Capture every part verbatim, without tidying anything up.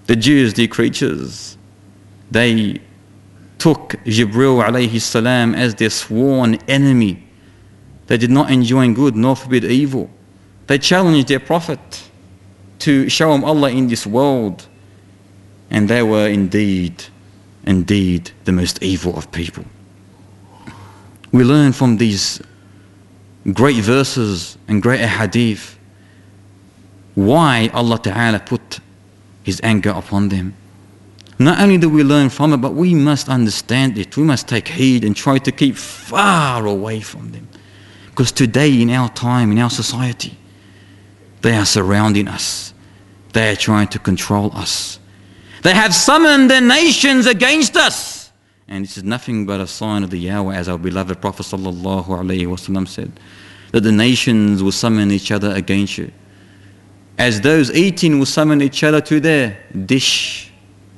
The Jews, the creatures, they took Jibreel alayhi salam as their sworn enemy. They did not enjoin good nor forbid evil. They challenged their prophet to show him Allah in this world. And they were indeed, indeed the most evil of people. We learn from these great verses and great hadith why Allah Ta'ala put His anger upon them. Not only do we learn from it, but we must understand it. We must take heed and try to keep far away from them. Because today, in our time, in our society, they are surrounding us. They are trying to control us. They have summoned the nations against us. And this is nothing but a sign of the hour, as our beloved Prophet sallallahu alaihi wasallam said, that the nations will summon each other against you, as those eating will summon each other to their dish.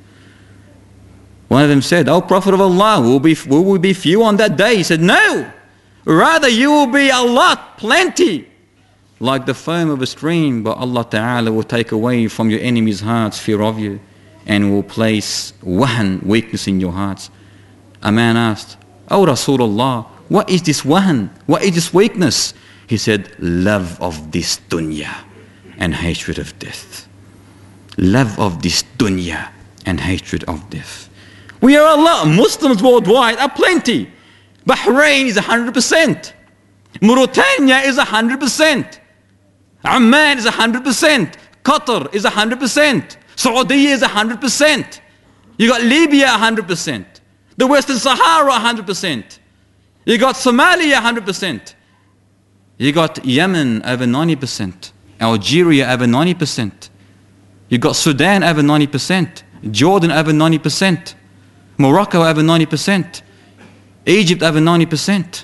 One of them said, "O Prophet of Allah, will we, will we be few on that day?" He said, "No, rather you will be a lot, plenty, like the foam of a stream, but Allah Ta'ala will take away from your enemies' hearts fear of you, and will place wahan, weakness in your hearts." A man asked, "O Rasulullah, what is this wahan? What is this weakness?" He said, "Love of this dunya and hatred of death." Love of this dunya and hatred of death. We are a lot. Muslims worldwide are plenty. Bahrain is one hundred percent. Mauritania is one hundred percent. Amman is one hundred percent. Qatar is one hundred percent. Saudi is one hundred percent. You got Libya one hundred percent. The Western Sahara one hundred percent. You got Somalia one hundred percent. You got Yemen over ninety percent. Algeria over ninety percent. You got Sudan over ninety percent. Jordan over ninety percent. Morocco over ninety percent. Egypt over ninety percent.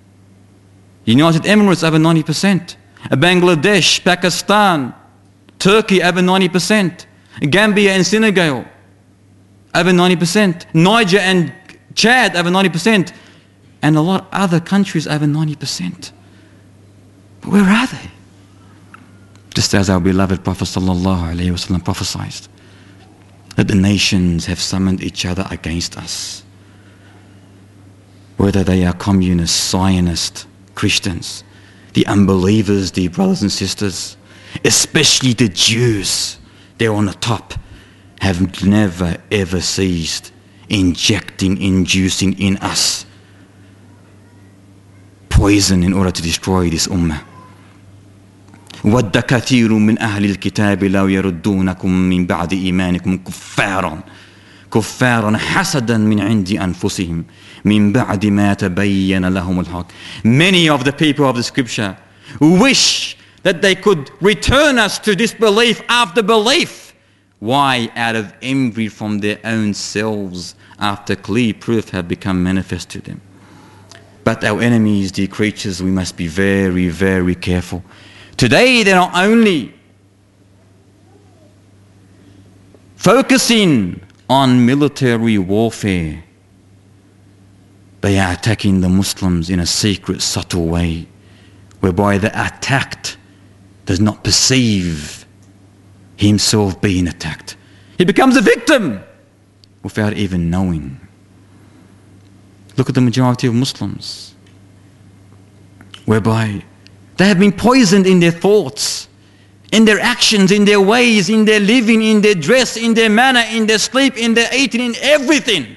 United Emirates over ninety percent. Bangladesh, Pakistan, Turkey over ninety percent. Gambia and Senegal over ninety percent. Niger and Chad over ninety percent. And a lot of other countries over ninety percent. But where are they? Just as our beloved Prophet sallallahu alaihi wasallam prophesied, that the nations have summoned each other against us. Whether they are communists, Zionists, Christians, the unbelievers, the brothers and sisters, especially the Jews, they're on the top, have never ever ceased injecting, inducing in us poison in order to destroy this ummah. وَدَّ كَثِيرٌ مِّنْ أَهْلِ الْكِتَابِ لَوْ يَرُدُّونَكُم مِّن بَعْدِ إِيمَانِكُمْ كُفَّارًا كُفَّارًا حَسَدًا مِّنْ عِندِ أَنفُسِهِمْ مِّن بَعْدِ مَا تَبَيَّنَ لَهُمُ الْحَقُّ. Many of the people of the scripture wish that they could return us to disbelief after belief. Why? Out of envy from their own selves, after clear proof have become manifest to them. But our enemies, dear creatures, we must be very, very careful. Today they're not only focusing on military warfare, they are attacking the Muslims in a secret, subtle way, whereby the attacked does not perceive himself being attacked. He becomes a victim without even knowing. Look at the majority of Muslims, whereby they have been poisoned in their thoughts, in their actions, in their ways, in their living, in their dress, in their manner, in their sleep, in their eating, in everything.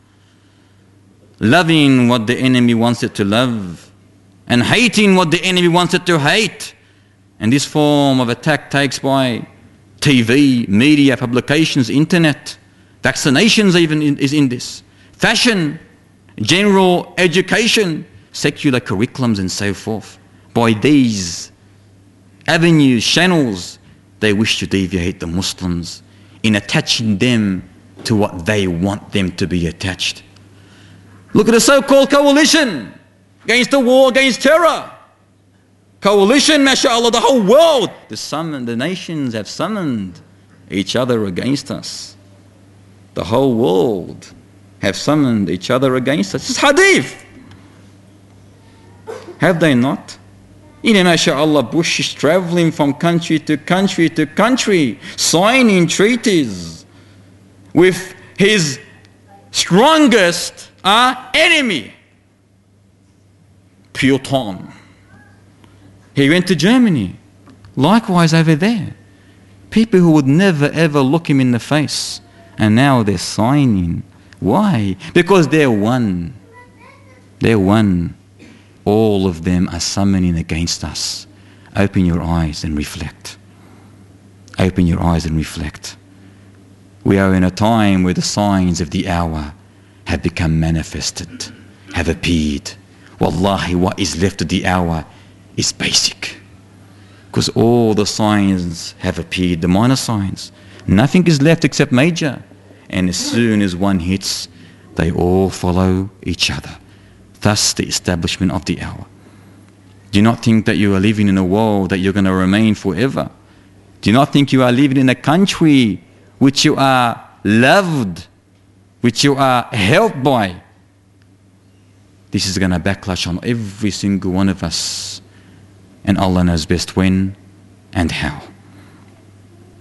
Loving what the enemy wants it to love and hating what the enemy wants it to hate. And this form of attack takes by T V, media, publications, internet, vaccinations even in, is in this. Fashion, general education, secular curriculums and so forth. By these avenues, channels, they wish to deviate the Muslims in attaching them to what they want them to be attached. Look at the so-called coalition against the war against terror. Coalition, mashallah, the whole world. The, summon, the nations have summoned each other against us. The whole world have summoned each other against us. This is hadith. Have they not? You know, mashallah, Bush is traveling from country to country to country, signing treaties, with his strongest uh, enemy, Putin. He went to Germany. Likewise over there. People who would never ever look him in the face. And now they're signing. Why? Because they're one. They're one. All of them are summoning against us. Open your eyes and reflect. Open your eyes and reflect. We are in a time where the signs of the hour have become manifested, have appeared. Wallahi, what is left of the hour is basic. Because all the signs have appeared, the minor signs. Nothing is left except major. And as soon as one hits, they all follow each other. Thus the establishment of the hour. Do not think that you are living in a world that you're going to remain forever. Do not think you are living in a country which you are loved, which you are helped by. This is going to backlash on every single one of us. And Allah knows best when and how.